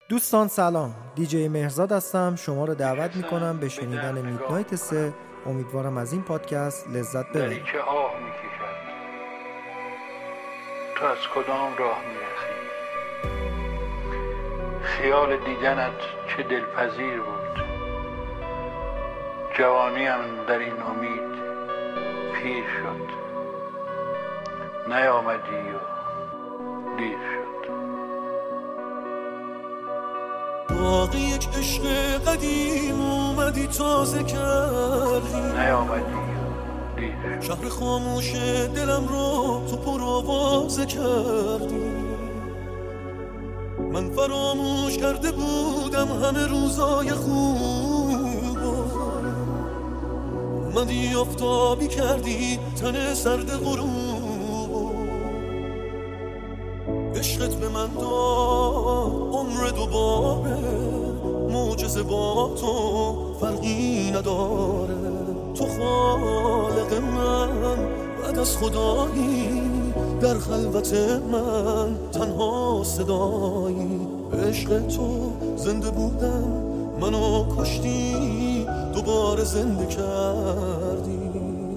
دوستان سلام، دیجی مهرزاد هستم. شما رو دعوت میکنم به شنیدن میدنایت 3. امیدوارم از این پادکست لذت ببرید. چه آه میکشد تو از کدام راه میرسی؟ خیال دیدنت چه دلپذیر بود. جوانیم در این امید پیر شد. نیامدی و دیر شد. باقی یک عشق قدیم اومدی تازه کردی. نیامدی و دیر شد. شهر خاموش دلم رو تو پر آوازه کردی. من فراموش کرده بودم همه روزای خوب. اومدی آفتابی کردی تن سرد غروب. عشقت به من داد عمر دوباره. معجزه با تو فرقی نداره. تو خالق من بعد از خدایی. در خلوت من تنها صدایی. عشق تو زنده بودم منو کشتی. دوباره زنده کردی.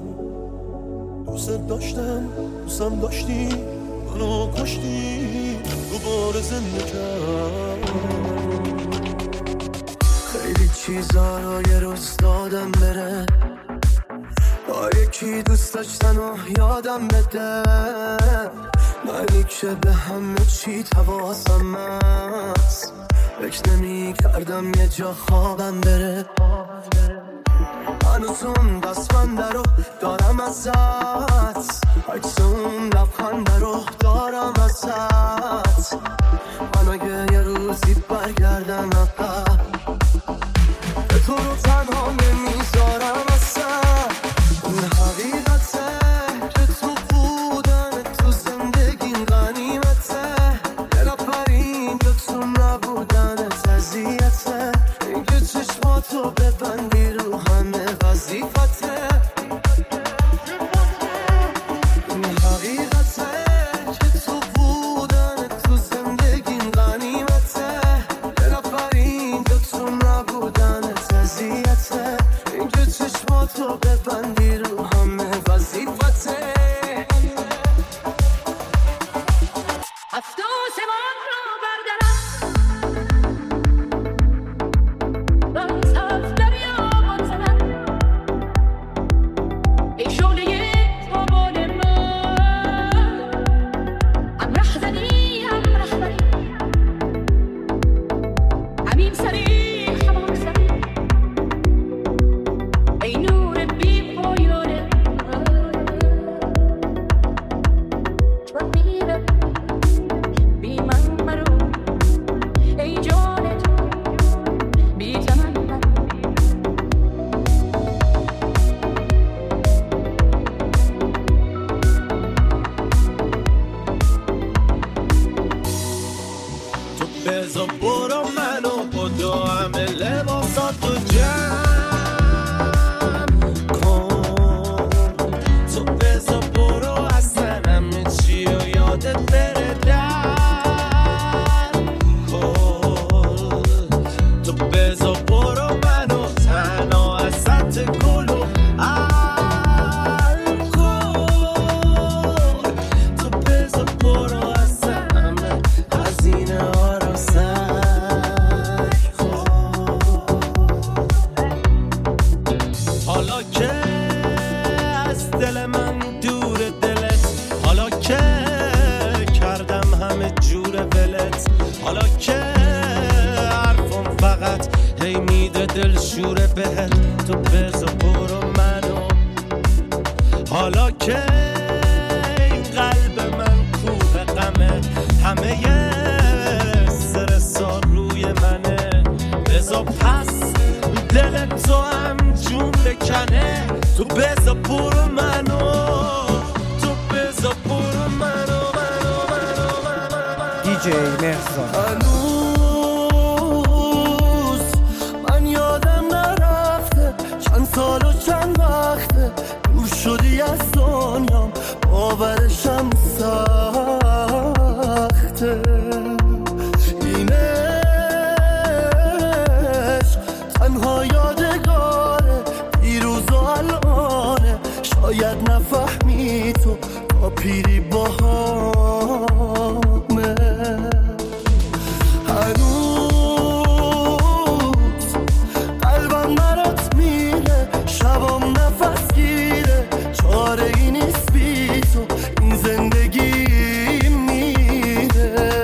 دوست داشتم دوستم داشتی. منو کشتی دوباره زنده کردی. خیلی چیزا رو یه روز دادم بره. با یکی دوست داشتن و یادم بده. منی که به همه چی حواسم هست. فکر نمی کردم یه جا خوابم بره. هنوز اون دستمنده رو دارم ازت. عکس اون لبخنده رو دارم ازت. من اگه یه روزی برگردم عقب به تو رو تنها نمیذارم اصلا. اون حقیقته که تو بودن تو زندگیم غنیمته. یه نفرین که تو نبودن تزیته. این که چشماتو ببندی رو همه وظیفته. این حقیقته که تو بودن تو زندگیم غنیمته. یه نفرین که تو نبودن تزیته. این که چشماتو ببندی رو همه وظیفته. افسوس من رو بردارم. باز از دریا بزنم. ای شعله تابان من. هم رهزنی هم رهبری. همین سری همان سری. ای نور بی پایان من. میرم بی من مرو. ای جان تو بی تمن من. تو بزا برو منو با دو همه لباساتو جمع کن. تو بزا برو اصلا همه چی رو یادت بره در کن. تو بزا برو منو تنها ازت گلو الکل. تو بزا برو اصلا همه هزینه ها رو سر کن. حالا که از دل من دور دلت. حالا که کردم همه جور ولت. حالا که حرفم فقط هی میده دل شوره بهت. تو بزا برو منو. حالا که این قلب من کوه غمه. همه استرسا روی منه. بزا پس دل تو هم جون بکنه. تو بزا برو منو. تو بزا برو منو. دیجی مهرزاد. هنوز من یادم نرفته چند سال و چند وقته. دور شدی از دنیام باورشم سخته. اینه پیری با همه هنوز قلبم برات میره، شبام نفس گیره، چاره ای نیست بی تو این زندگی میره.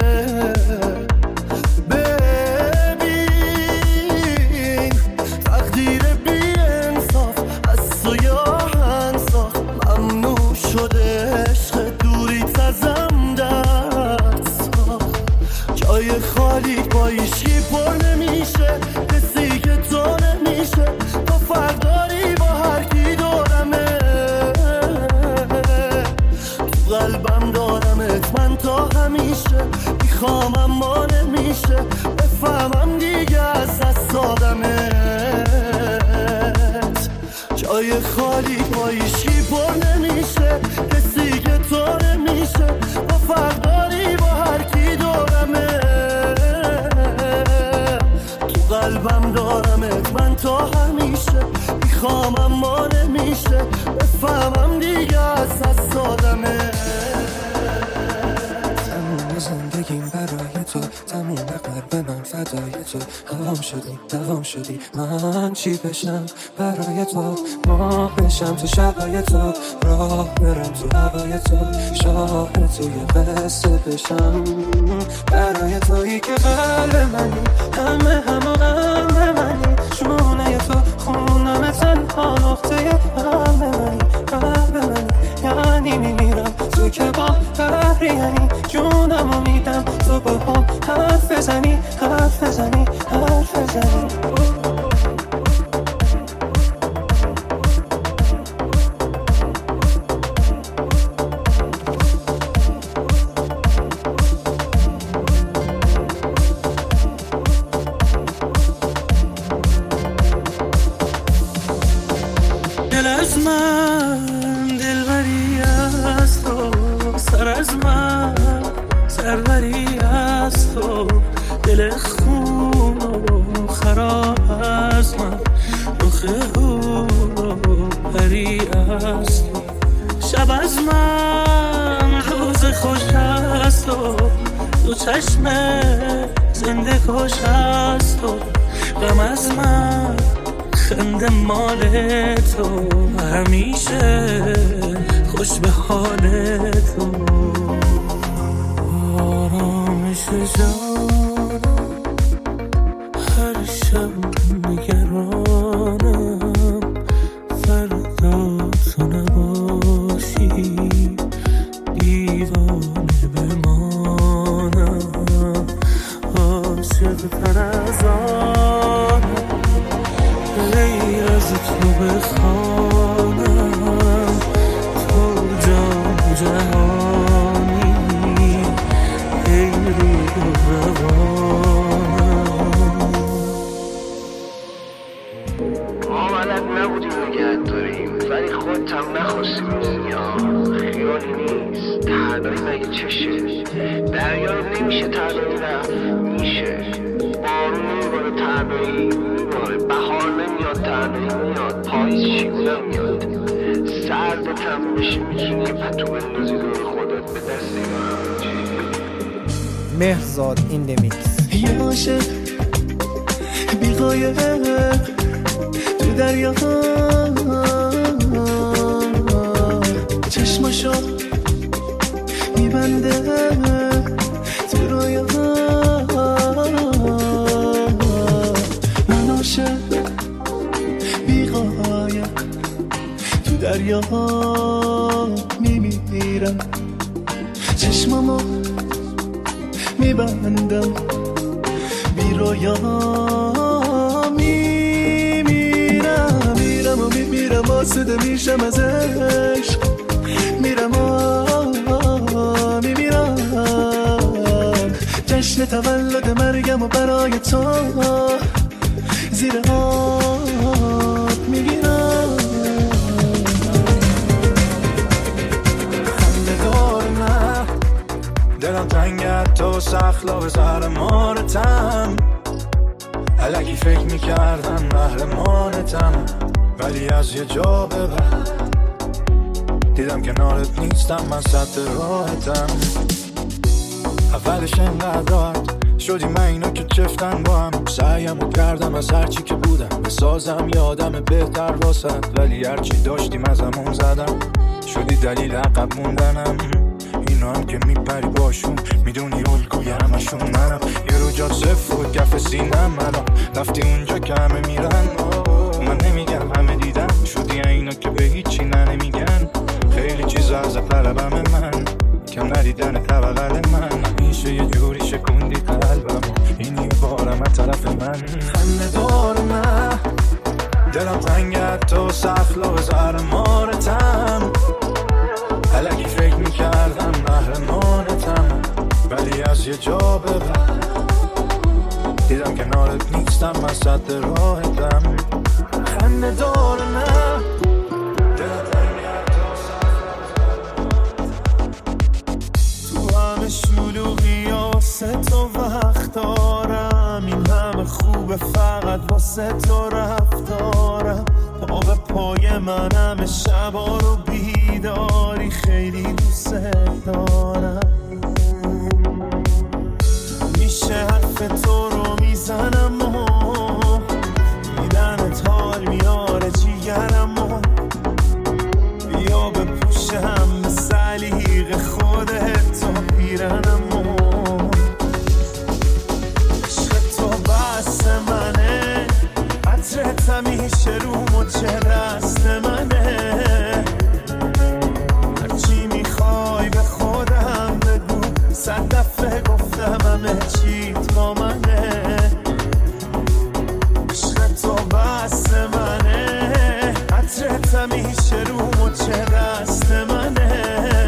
ببین تقدیر بی انصاف از تو یا هنساخ، ممنوع شده عشق دوریت ازم درد ساخت. جای خالی با ایشی پر نمیشه، کسی که تو نمیشه، تو فرداری با هر کی دورمه. تو قلبم دارمت من تا همیشه، میخوام اما نمیشه، بفهمم دیگه از دست دادمت. جای خالی با ایشی پر نمیشه، کسی که تو نمیشه، با فرداری با هر کی دورمه. تو قلبم دارمت من تا همیشه، میخوام اما نمیشه، بفهمم دیگه از دست دادمت. تموم زندگیم برای تو، تموم قلب من فدای تو. دوام شدی من چی بشم برای تو، ماه بشم تو شبای تو، راه برم تو هوای تو، شاه توی قصه بشم برای تویی که قلب منی، همه غم منی، شونه تو خونم تنها نقطه قلب منی، یعنی میمیرم تو که با بحری، یعنی جونمو میدم تو با هم حرف بزنی. دل از من دلبری از تو، سر از من سروری از تو، دل خون و خراب از من، رخ هور و پری از تو. شب از من روز خوش از تو، دو چشم زنده کش از تو. غم از من خنده مال تو، همیشه خوش به حال تو. آرامش جانم هر شب نگرانم، فردا تو نباشی دیوانه بمانم. عاشق تر از آنم غیر از تو بخوانم، تو جان جهانی ای روح روانم. ما بلد نبودیم نگه داریم، ولی خودت هم نخواستی بودی. خیالی نیست تردایی مگه چشه، دریا نمیشه تردایی رفت میشه. بارون نمیباره تردایی میباره، بهار نمیاد تردایی میاد، پاییز شیونه میاد. سردتم بشه میتونی که پتو بندازی دور خودت به دست مهرزاد این دمیکس. یه عاشق بی قایقه تو دریا، چشماشو میبنده تو رویا. من عاشق بی قایق تو دریا میمیرم، چشمامو میبندم بی رویا. میمیرم آسوده میشم از عشق، میمیرم جشن تولد مرگم و برای تو زیر آب میگیرم. خنده دار نه دلم تنگت تو سخلا به زهر مارتم، الکی فکر میکردم قهرمانتم، ولی از یه جا به بعد دیدم کنارت نیستم، من سطح راحتم. اولش انقدر راحت شدی من اینا که چفتن با هم. سعیمو کردم از هرچی که بودم بسازم یادم بهتر واسد، ولی هرچی داشتیم از همون زدم. شدی دلیل عقب موندنم. اینا هم که میپری باشون میدونی الگوی همشون منم. یه رو جات صفر و کف سینم الان رفتی اونجا که همه میرن. من نمیگم همه دیدم، شدی اینا که به هیچی نمیگن. خیلی چیزا از طلبم من، کم ندیدن طبقل من. میشه یه جوری شکوندی قلبم، اینی بارم از طرف من. خنده دارم دلم تنگت تو سخلا زهر مارتم. الکی فکر میکردم محرمانتم، ولی از یه جا به بعد دیدم کنارت نیستم، من سد راحتم. خنده دارم دلم تنگت تو تو همه شلوغی واسه تو وقت دارم. این همه خوبه فقط واسه تو رفتارم. پا به پای من همه شبا رو بیداری، خیلی دوست دارم. میشه حرف تو رو میزنم و دیدنت حال میاره جیگرم و بیا بپوشم به سلیق خودت تو پیرنم و عشق تو بس منه، عطرت همیشه رو مچه دست منه. هرچی میخوای به خودم بگو، 100 دفعه گفتم همه چیت با منه. عشق تو بس منه، عطرت همیشه رو مچه دست منه.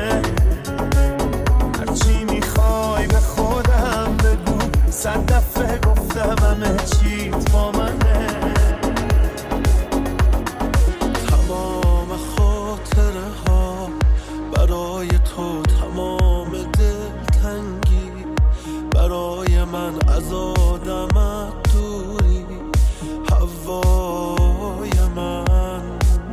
هرچی میخوای به خودم بگو، 100 دفعه گفتم همه چیت با منه. تمام خاطره ها برای تو، تمام دلتنگی برای من، از آدمت دوری هوای من.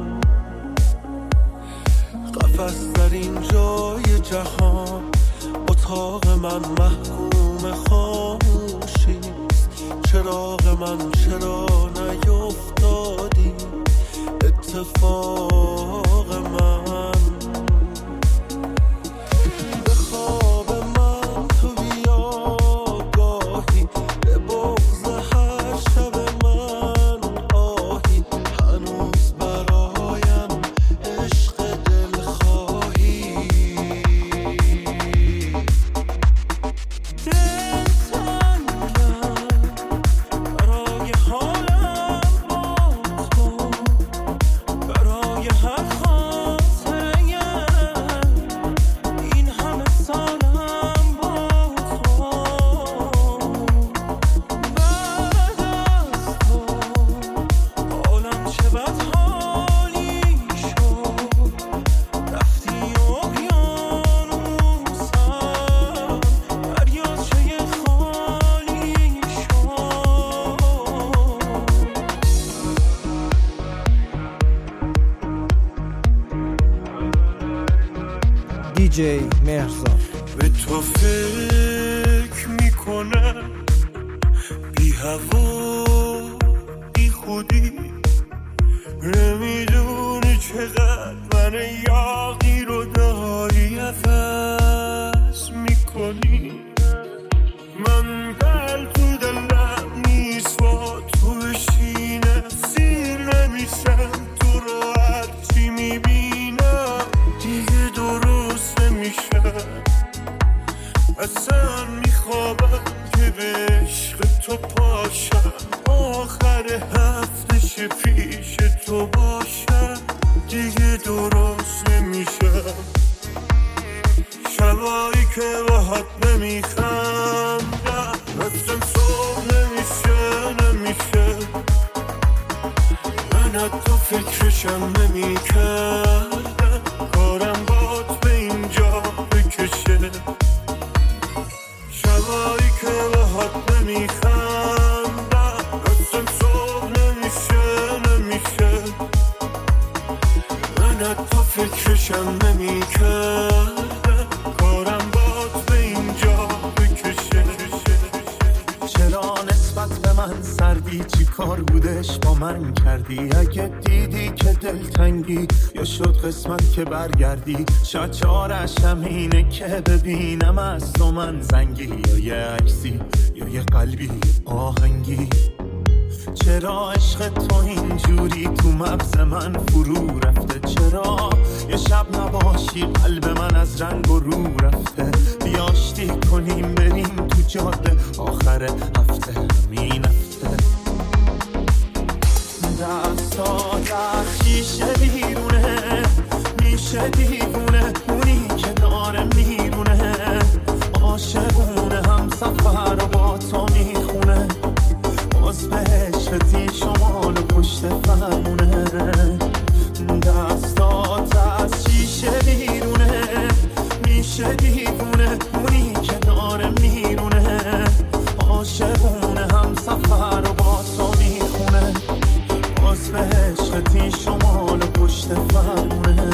قفس در این جای جهان، اتاق من محکوم خاموشیست. چراغ من چرا نیفتادی اتفاق من. به خواب من تو بیا گاهی، به بغض هر شب من آهی. هنوز برایم عشق دلخواهی. برای حالم با تو، برای هر خاطره‌ام، این همه سالم با تو. بعد از تو حالم چه بد حالی شد. رفتی اقیانوسم، دریاچه خالی شد. دیجی مهرزاد. به تو فکر میکنم بی هوا بی خودی، نمیدونی چقدر من یاغی رو داری عوض میکنی. من دل تو دلم نیست با تو بشینه، سیر نمیشم تو رو هرچی میبینم دیگه درست نمیشم. اصلا میخوابم که به عشق تو پاشم، آخر هفتش پیش تو باشم دیگه درست نمیشم. شبایی که باهات نمیخندم، اصلا صبح نمیشه. من از تو فکرشم نمیکردم، کارم باد به اینجا بکشه. شبایی که باهات نمیخندم، اصلا صبح نمیشه. من از تو فکرشم چشمات به من سردی، چی کار بودش با من کردی؟ اگه دیدی که دلتنگی یا شد قسمت که برگردی، شاید چارش همینه که ببینم از تو من زنگی، یا یه عکسی یا یه قلبی آهنگی. چرا عشق تو اینجوری تو مغز من فرو رفته؟ چرا یه شب نباشی قلب من از رنگ و رو رفته؟ بیا آشتی کنیم بریم تو جاده آخر هفته، همین هفته. دستات از شیشه بیرونه، میشه دیوونه اونی که داره میرونه، عاشقونه هم سفر رو با تو میخونه، باز به عشقتی شمال و پشت فرمونه. دستات از شیشه بیرونه، میشه دیوونه اونی که داره میرونه، عاشقونه هم سفر رو با تو میخونه، باز به عشقتی شمال و پشت فرمونه.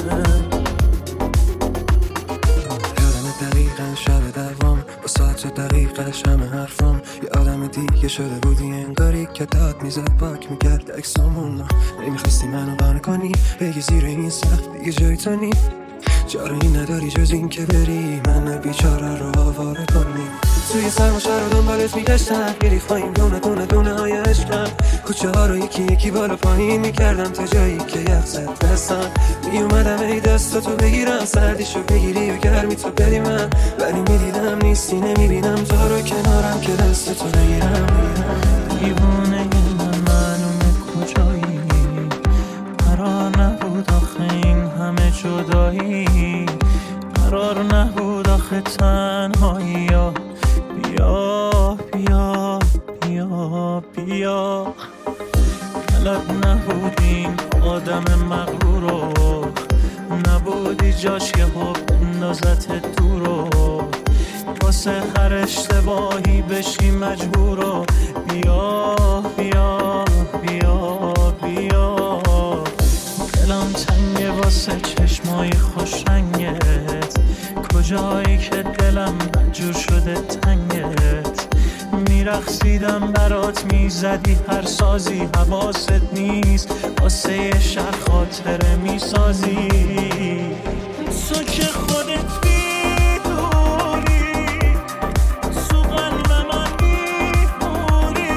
دقیقا شب دوام با ساعت دقیقش همه حرفام، یه آدم دیگه شده بودی انگاری که داد میزد پاک میکرد اکسامون. نمیخواستی منو قانع کنی بگی زیر این سخت دیگه جای تو نی، چاره نداری جز این که بری من بیچاره رو آواره کنی. توی سرماشه رو دنبالت میگشتم، میریختیم دونه دونه دونه های عشقم، کوچه ها رو یکی یکی بالا پایین میکردم تا جایی که یخ زد دستم. میومدم ای دستاتو بگیرم، سردیشو بگیری و گرمی تو بدی من، ولی میدیدم نیستی نمیبینم تو رو کنارم که دستتو بگیرم. دیوانه من معلومه کجایی، قرار نبود آخه این همه جدایی، قرار نبود آخه تنهایی. بیا بیا بیا بیا، بلد نبودیم آدم مغرورو، نبودی جاش که حب اندازت دورو، واسه هر اشتباهی بشی مجبورو. بیا بیا بیا بیا، دلم تنگه واسه چشمای خوشرنگت، کجایی که دلم مجبور شده تنگت، میرقصیدم برات میزدی هر سازی، حواست نیست واسه یه شهر خاطره میسازی. تو که خودت بیدوری، تو قلب من میموری،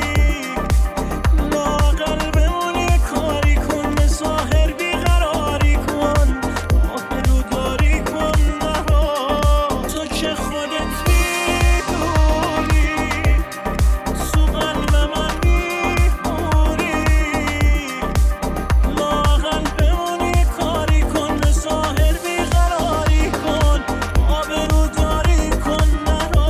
لااقل بمون یه کاری کن، به ظاهر بیقراری کن، آبروداری کن نرو. تو که خودت بیدوری، تو قلب من میموری، لااقل بمون یه کاری کن، به ظاهر بیقراری کن، آبروداری کن نرو.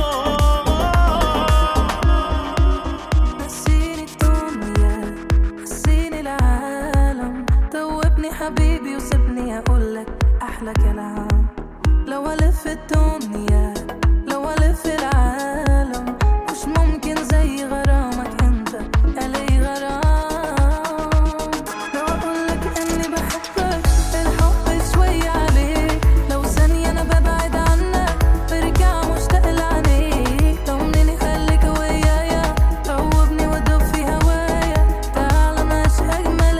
نسيني الدنيا نسيني العالم، دوبني حبيبي وسيبني اقولك احلى كلام. لو الف الدنيا لو الف العالم، مش ممكن زي غرامك انت الي غرام. لو اقولك اني بحبك الحب شوي عليك، لو ثانية انا ببعد عنك برجع مشتاق لعينيك، طمني خليك ويايا، دوبني ودوب في هوايا، تعال نعيش اجمل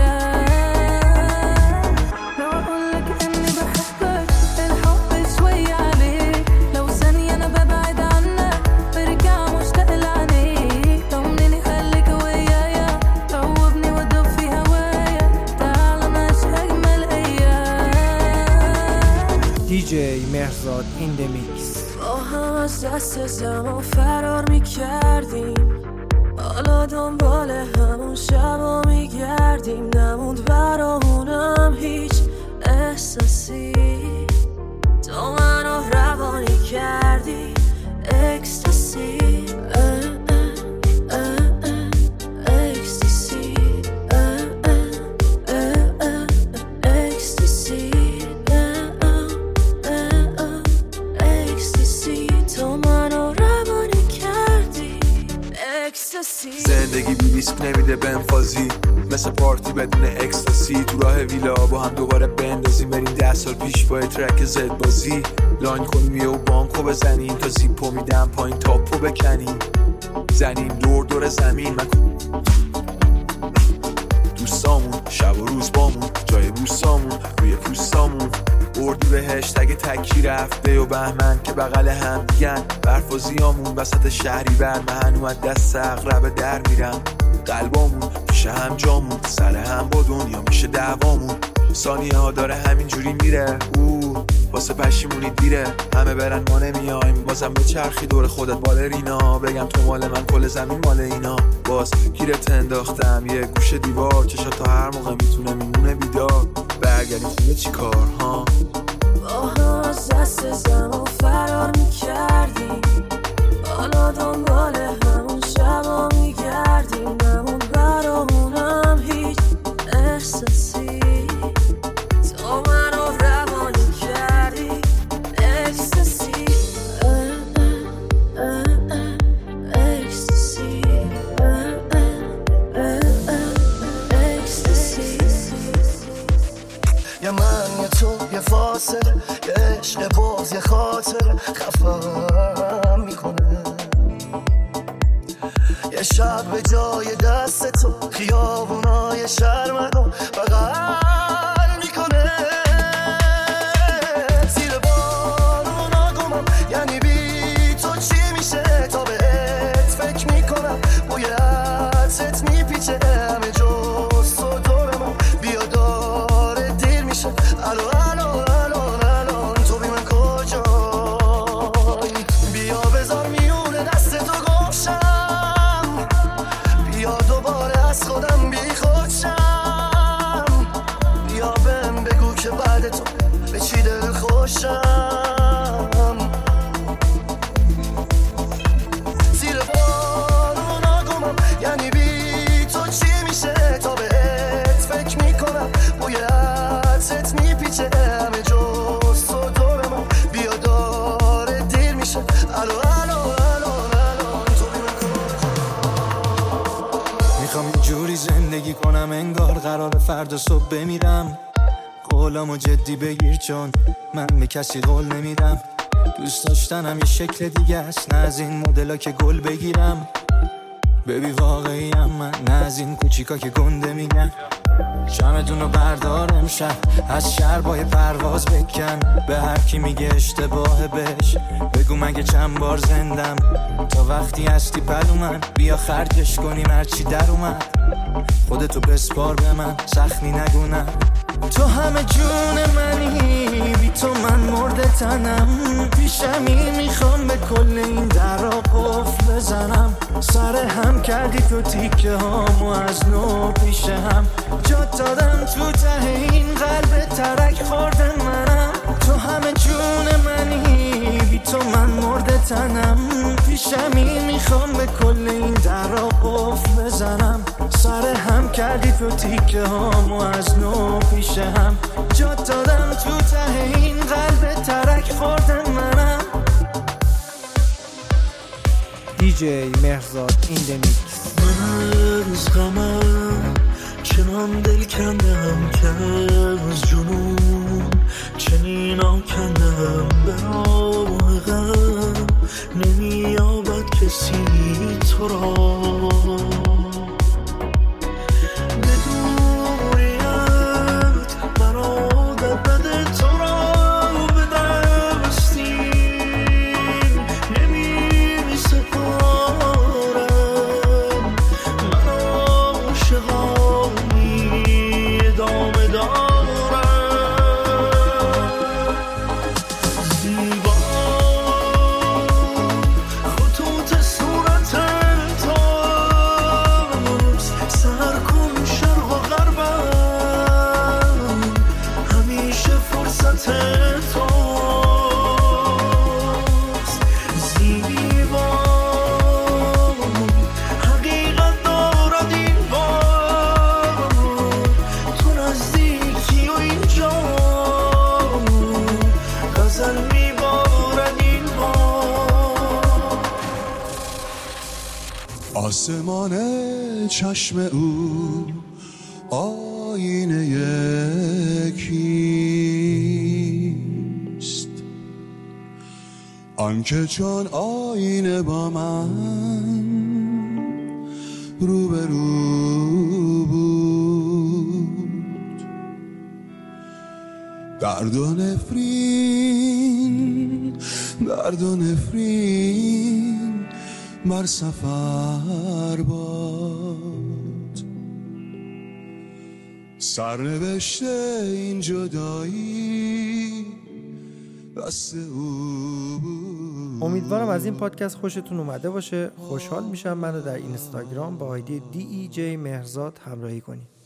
ايام. لو اقولك اني بحبك الحب شوي عليك، لو ثانية انا ببعد عنك برجع مشتاق لعينيك، طمني خليك ويايا، دوبني ودوب في هوايا، تعال نعيش اجمل ايام. دیجی مهرزاد این دمیکس. با هم از دست زمان فرار میکردیم، حالا دنبال همون شبا میگردیم، نموند برامونم هیچ احساسی، تو منو روانی کردی اکستاسی، اکستاسی، اکستاسی، اکستاسی، تو منو روانی کردی اکستاسی. زندگی بی ریسک نمیده بنفازی، مثل پارتی بدون اکستاسی، تو راه ویلا با هم دوباره بندازیم، بریم 10 سال پیش با ترک زد بازی، لاین کنیم و بانکو بزنیم، تا زیپو میدم پایین تاپو بکنیم، زنیم دور دور زمین من دوستامون شب و روز بامون جای بوسامون روی پوستامون اردی بهشت اگه تکی رفته و بهمن که بغل هم دیگن برف و زیامون وسط شهری بر من اومد دست اقرب در میرم قلبامون پیش هم جامون سر هم با دنیا میشه دعوامون ثانیه ها داره همینجوری میره واسه پشیمونی دیره همه برن ما نمیایم بازم به چرخی دور خودت بالرینا بگم تو مال من کل زمین مال اینا باز گیرت انداختم یه گوشه دیوار چشات تا هر موقع میتونه میمونه بیدار برگردیم خونه چی کار ها باها از دست زمان فرار میکردیم حالا دنبال همون شبا میگردیم نمون برامونم هیچ احساسی تو منو روانی کردی اکستاسی اکستاسی اکستاسی یه من یه تو یه فاصله یه عشق باز یه خاطر خفم میکنه یه شب به جای دست تو خیابونای شهر منو بغل میکنه زیر بارونا گمم یعنی بی تو چی میشه تا بهت فکر میکنم بوی عطرت میپیچه همه جز تو دور من بیا داره دیر میشه الان تو بی من کجایی بیا بذار میونه دست تو گمشم بیا دوباره از خودم بی خودشم بیا بهم بگو که بعد تو به چی دل خوشم زیر بارونا گمم یعنی بی تو چی میشه تا بهت فکر میکنم بوی عطرت میپیچه همه جز تو دور من بیا داره دیر میشه الان تو بی من میخوام اینجوری زندگی کنم انگار قرار فردا صبح بمیرم قولامو جدی بگیر چون من به کسی قول نمیدم دوست داشتنم یه شکل دیگه است نه از این مدلا که گل بگیرم ببی واقعیم من نه از این کوچیکا که گنده میگن شمدونو بردار امشب از شربای پرواز بکن به هر کی میگه اشتباه بهش بگو مگه چند بار زندم تا وقتی هستی پلو من بیا خرجش کنیم هرچی در اومد خودتو بسپار به من سخنی نگونم تو همه جون منی بی تو من مرده تنم پیشمی میخوام به کل این درا قفل بزنم سر هم کردی تو تیکه هامو از نو پیش هم جات دادم تو ته این قلب ترک خورده منم تو همه جون منی بی تو من مرده تنم پیشمی میخوام به کل این درا قفل بزنم سر هم کردی تو تیکه هامو از نو پیش هم جات دادم تو ته این قلب ترک خورده منم دیجی مهرزاد این دمیکس من از غمم چنان دل کندم که از جنون چنین آکندم به راه غم نمیابد کسی تو را آسمان چشم او آینه یکیست آنکه چون آینه با من روبرو بود. درد و نفرین، درد و نفرین بر سفر باد. سرنوشت این جدایی دست او بود. امیدوارم از این پادکست خوشتون اومده باشه. خوشحال میشم منو در اینستاگرام با آیدی DEJ مهرزاد همراهی کنید.